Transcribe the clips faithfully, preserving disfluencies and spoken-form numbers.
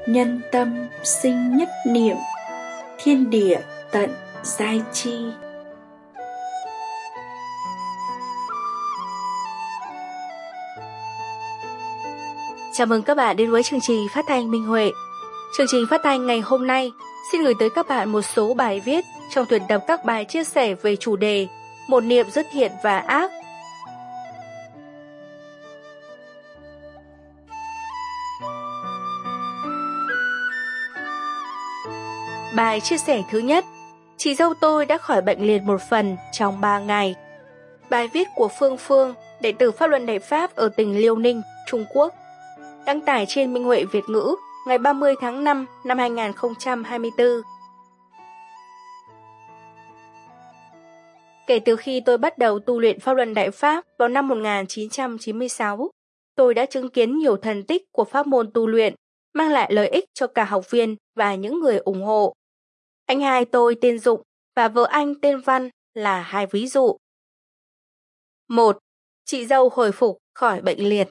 nhân tâm sinh nhất niệm, thiên địa tận giai chi. Chào mừng các bạn đến với chương trình phát thanh Minh Huệ. Chương trình phát thanh ngày hôm nay xin gửi tới các bạn một số bài viết trong tuyển tập các bài chia sẻ về chủ đề Một niệm rất thiện và ác. Bài chia sẻ thứ nhất: chị dâu tôi đã khỏi bệnh liệt một phần trong ba ngày. Bài viết của Phương Phương, đệ tử Pháp Luân Đại Pháp ở tỉnh Liêu Ninh, Trung Quốc, đăng tải trên Minh Huệ Việt ngữ ngày ba mươi tháng năm năm hai nghìn không trăm hai mươi tư. Kể từ khi tôi bắt đầu tu luyện Pháp Luân Đại Pháp vào năm một nghìn chín trăm chín mươi sáu, tôi đã chứng kiến nhiều thần tích của pháp môn tu luyện, mang lại lợi ích cho cả học viên và những người ủng hộ. Anh hai tôi tên Dụng và vợ anh tên Văn là hai ví dụ. một. Chị dâu hồi phục khỏi bệnh liệt.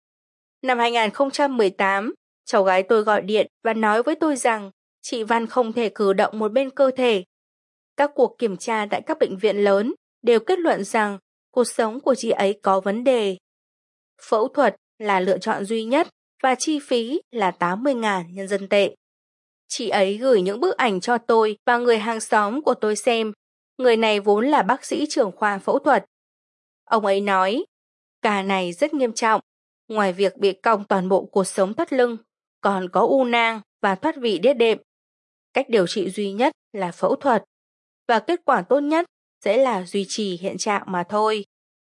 Năm hai nghìn không trăm mười tám, cháu gái tôi gọi điện và nói với tôi rằng chị Văn không thể cử động một bên cơ thể. Các cuộc kiểm tra tại các bệnh viện lớn đều kết luận rằng cuộc sống của chị ấy có vấn đề. Phẫu thuật là lựa chọn duy nhất và chi phí là tám mươi nghìn nhân dân tệ. Chị ấy gửi những bức ảnh cho tôi và người hàng xóm của tôi xem. Người này vốn là bác sĩ trưởng khoa phẫu thuật. Ông ấy nói, ca này rất nghiêm trọng. Ngoài việc bị cong toàn bộ cột sống thắt lưng, còn có u nang và thoát vị đĩa đệm. Cách điều trị duy nhất là phẫu thuật, và kết quả tốt nhất sẽ là duy trì hiện trạng mà thôi.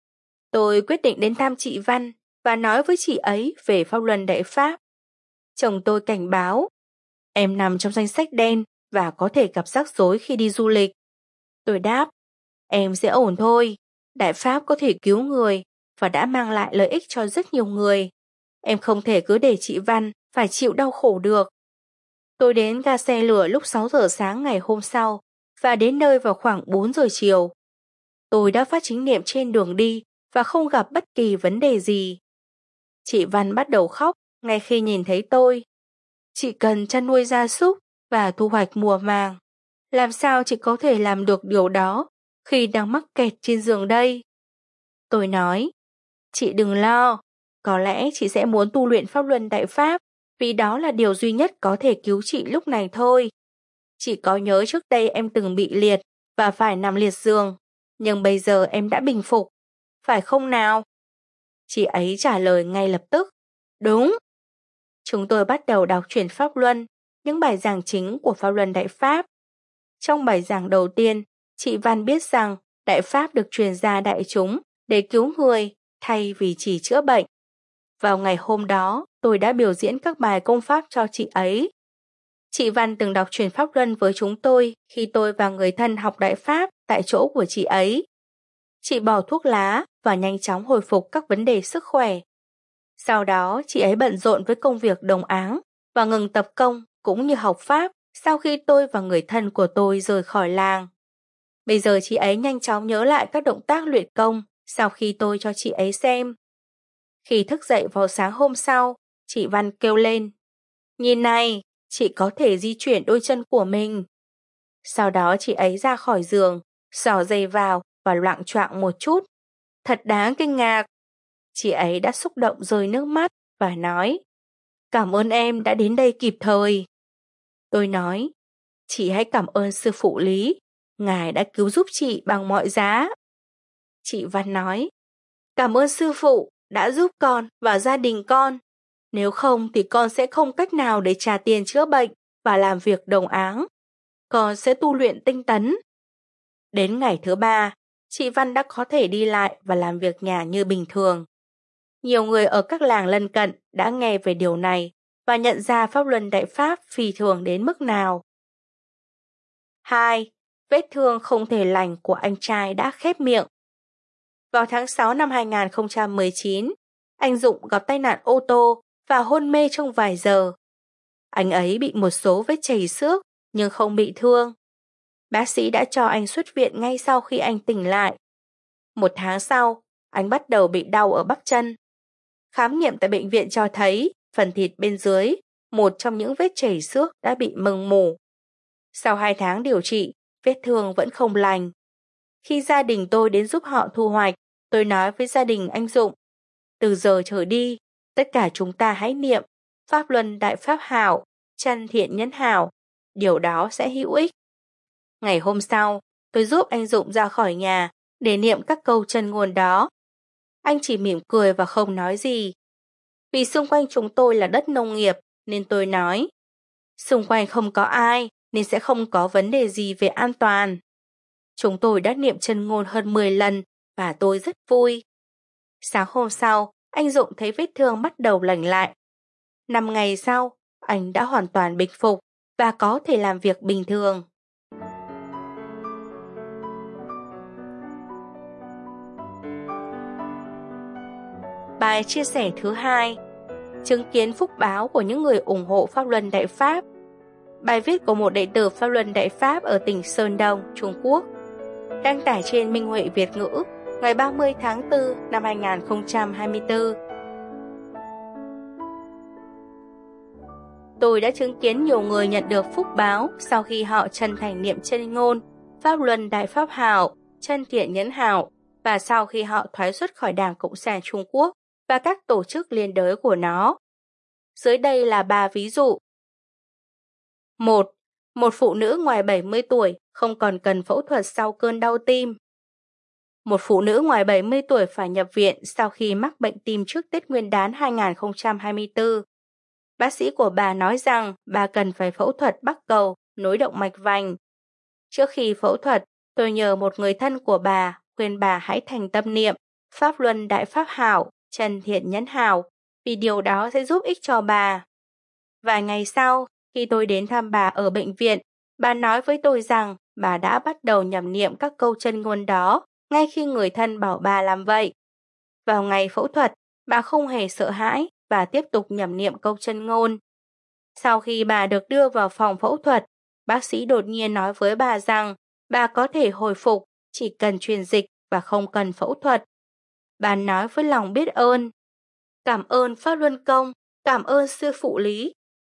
Tôi quyết định đến thăm chị Văn và nói với chị ấy về Pháp Luân Đại Pháp. Chồng tôi cảnh báo, em nằm trong danh sách đen và có thể gặp rắc rối khi đi du lịch. Tôi đáp, em sẽ ổn thôi. Đại Pháp có thể cứu người và đã mang lại lợi ích cho rất nhiều người. Em không thể cứ để chị Văn phải chịu đau khổ được. Tôi đến ga xe lửa lúc sáu giờ sáng ngày hôm sau và đến nơi vào khoảng bốn giờ chiều. Tôi đã phát chính niệm trên đường đi và không gặp bất kỳ vấn đề gì. Chị Văn bắt đầu khóc ngay khi nhìn thấy tôi. Chị cần chăn nuôi gia súc và thu hoạch mùa màng. Làm sao chị có thể làm được điều đó khi đang mắc kẹt trên giường đây? Tôi nói, chị đừng lo, có lẽ chị sẽ muốn tu luyện Pháp Luân Đại Pháp vì đó là điều duy nhất có thể cứu chị lúc này thôi. Chị có nhớ trước đây em từng bị liệt và phải nằm liệt giường, nhưng bây giờ em đã bình phục, phải không nào? Chị ấy trả lời ngay lập tức, đúng. Chúng tôi bắt đầu đọc truyện Pháp Luân, những bài giảng chính của Pháp Luân Đại Pháp. Trong bài giảng đầu tiên, chị Văn biết rằng Đại Pháp được truyền ra đại chúng để cứu người thay vì chỉ chữa bệnh. Vào ngày hôm đó, tôi đã biểu diễn các bài công pháp cho chị ấy. Chị Văn từng đọc truyện Pháp Luân với chúng tôi khi tôi và người thân học Đại Pháp tại chỗ của chị ấy. Chị bỏ thuốc lá và nhanh chóng hồi phục các vấn đề sức khỏe. Sau đó, chị ấy bận rộn với công việc đồng áng và ngừng tập công cũng như học Pháp sau khi tôi và người thân của tôi rời khỏi làng. Bây giờ chị ấy nhanh chóng nhớ lại các động tác luyện công sau khi tôi cho chị ấy xem. Khi thức dậy vào sáng hôm sau, chị Văn kêu lên, nhìn này, chị có thể di chuyển đôi chân của mình. Sau đó chị ấy ra khỏi giường, xỏ giày vào và loạng choạng một chút. Thật đáng kinh ngạc. Chị ấy đã xúc động rơi nước mắt và nói, cảm ơn em đã đến đây kịp thời. Tôi nói, chị hãy cảm ơn sư phụ Lý, ngài đã cứu giúp chị bằng mọi giá. Chị Văn nói, cảm ơn sư phụ đã giúp con và gia đình con. Nếu không thì con sẽ không cách nào để trả tiền chữa bệnh và làm việc đồng áng. Con sẽ tu luyện tinh tấn. Đến ngày thứ ba, chị Văn đã có thể đi lại và làm việc nhà như bình thường. Nhiều người ở các làng lân cận đã nghe về điều này và nhận ra Pháp Luân Đại Pháp phi thường đến mức nào. hai. Vết thương không thể lành của anh trai đã khép miệng. Vào tháng sáu năm hai nghìn không trăm mười chín, anh Dụng gặp tai nạn ô tô và hôn mê trong vài giờ. Anh ấy bị một số vết chảy xước nhưng không bị thương. Bác sĩ đã cho anh xuất viện ngay sau khi anh tỉnh lại. Một tháng sau, anh bắt đầu bị đau ở bắp chân. Khám nghiệm tại bệnh viện cho thấy phần thịt bên dưới một trong những vết chảy xước đã bị mừng mủ. Sau hai tháng điều trị, vết thương vẫn không lành. Khi gia đình tôi đến giúp họ thu hoạch, tôi nói với gia đình anh Dụng, từ giờ trở đi, tất cả chúng ta hãy niệm Pháp Luân Đại Pháp Hảo, Chân Thiện Nhân Hảo, điều đó sẽ hữu ích. Ngày hôm sau, tôi giúp anh Dụng ra khỏi nhà để niệm các câu chân ngôn đó. Anh chỉ mỉm cười và không nói gì. Vì xung quanh chúng tôi là đất nông nghiệp, nên tôi nói, xung quanh không có ai, nên sẽ không có vấn đề gì về an toàn. Chúng tôi đã niệm chân ngôn hơn mười lần và tôi rất vui. Sáng hôm sau, anh Dụng thấy vết thương bắt đầu lành lại. Năm ngày sau, anh đã hoàn toàn bình phục và có thể làm việc bình thường. Bài chia sẻ thứ hai, chứng kiến phúc báo của những người ủng hộ Pháp Luân Đại Pháp. Bài viết của một đệ tử Pháp Luân Đại Pháp ở tỉnh Sơn Đông, Trung Quốc, đăng tải trên Minh Huệ Việt ngữ ngày ba mươi tháng tư năm hai nghìn không trăm hai mươi tư. Tôi đã chứng kiến nhiều người nhận được phúc báo sau khi họ chân thành niệm chân ngôn Pháp Luân Đại Pháp Hảo, Chân Thiện Nhân Hảo và sau khi họ thoái xuất khỏi Đảng Cộng sản Trung Quốc và các tổ chức liên đới của nó. Dưới đây là ba ví dụ. một. Một phụ nữ ngoài bảy mươi tuổi không còn cần phẫu thuật sau cơn đau tim. Một phụ nữ ngoài bảy mươi tuổi phải nhập viện sau khi mắc bệnh tim trước Tết Nguyên đán hai nghìn không trăm hai mươi tư. Bác sĩ của bà nói rằng bà cần phải phẫu thuật bắc cầu, nối động mạch vành. Trước khi phẫu thuật, tôi nhờ một người thân của bà khuyên bà hãy thành tâm niệm Pháp Luân Đại Pháp Hảo, Chân Thiện Nhân Hảo, vì điều đó sẽ giúp ích cho bà. Vài ngày sau, khi tôi đến thăm bà ở bệnh viện, bà nói với tôi rằng bà đã bắt đầu nhẩm niệm các câu chân ngôn đó ngay khi người thân bảo bà làm vậy. Vào ngày phẫu thuật, bà không hề sợ hãi và tiếp tục nhẩm niệm câu chân ngôn. Sau khi bà được đưa vào phòng phẫu thuật, bác sĩ đột nhiên nói với bà rằng bà có thể hồi phục, chỉ cần truyền dịch và không cần phẫu thuật. Bà nói với lòng biết ơn, cảm ơn Pháp Luân Công, cảm ơn sư phụ Lý.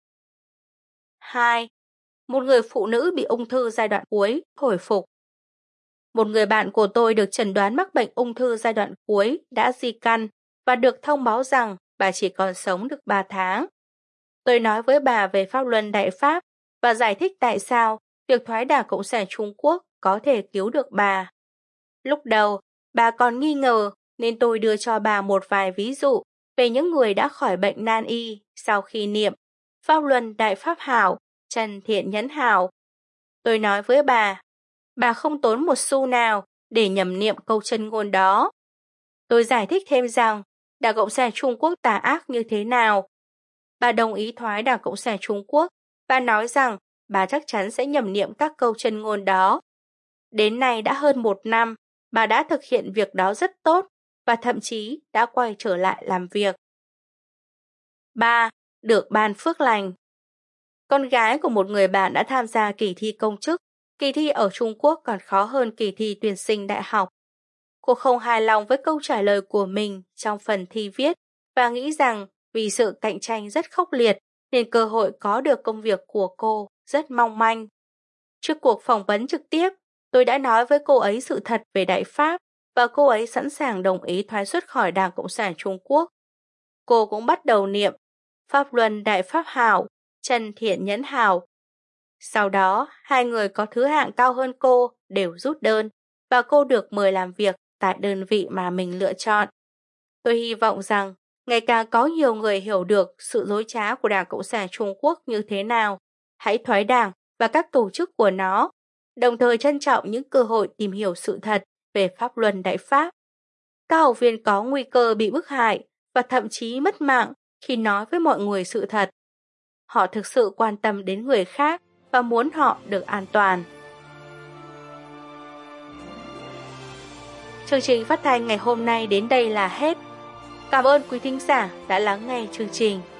hai. Một người phụ nữ bị ung thư giai đoạn cuối hồi phục. Một người bạn của tôi được chẩn đoán mắc bệnh ung thư giai đoạn cuối đã di căn và được thông báo rằng bà chỉ còn sống được ba tháng. Tôi nói với bà về Pháp Luân Đại Pháp và giải thích tại sao việc thoái Đảng Cộng sản Trung Quốc có thể cứu được bà. Lúc đầu, bà còn nghi ngờ nên tôi đưa cho bà một vài ví dụ về những người đã khỏi bệnh nan y sau khi niệm Pháp Luân Đại Pháp Hảo, Chân Thiện Nhân Hảo. Tôi nói với bà, bà không tốn một xu nào để nhẩm niệm câu chân ngôn đó. Tôi giải thích thêm rằng Đảng Cộng sản Trung Quốc tà ác như thế nào. Bà đồng ý thoái Đảng Cộng sản Trung Quốc và nói rằng bà chắc chắn sẽ nhẩm niệm các câu chân ngôn đó. Đến nay đã hơn một năm, bà đã thực hiện việc đó rất tốt và thậm chí đã quay trở lại làm việc. ba. Được ban phước lành. Con gái của một người bạn đã tham gia kỳ thi công chức. Kỳ thi ở Trung Quốc còn khó hơn kỳ thi tuyển sinh đại học. Cô không hài lòng với câu trả lời của mình trong phần thi viết và nghĩ rằng vì sự cạnh tranh rất khốc liệt nên cơ hội có được công việc của cô rất mong manh. Trước cuộc phỏng vấn trực tiếp, tôi đã nói với cô ấy sự thật về Đại Pháp và cô ấy sẵn sàng đồng ý thoái xuất khỏi Đảng Cộng sản Trung Quốc. Cô cũng bắt đầu niệm Pháp Luân Đại Pháp Hảo, Chân Thiện Nhân Hảo. Sau đó, hai người có thứ hạng cao hơn cô đều rút đơn và cô được mời làm việc tại đơn vị mà mình lựa chọn. Tôi hy vọng rằng ngày càng có nhiều người hiểu được sự dối trá của Đảng Cộng sản Trung Quốc như thế nào. Hãy thoái đảng và các tổ chức của nó, đồng thời trân trọng những cơ hội tìm hiểu sự thật về Pháp Luân Đại Pháp. Các học viên có nguy cơ bị bức hại và thậm chí mất mạng khi nói với mọi người sự thật. Họ thực sự quan tâm đến người khác và muốn họ được an toàn. Chương trình phát thanh ngày hôm nay đến đây là hết. Cảm ơn quý thính giả đã lắng nghe chương trình.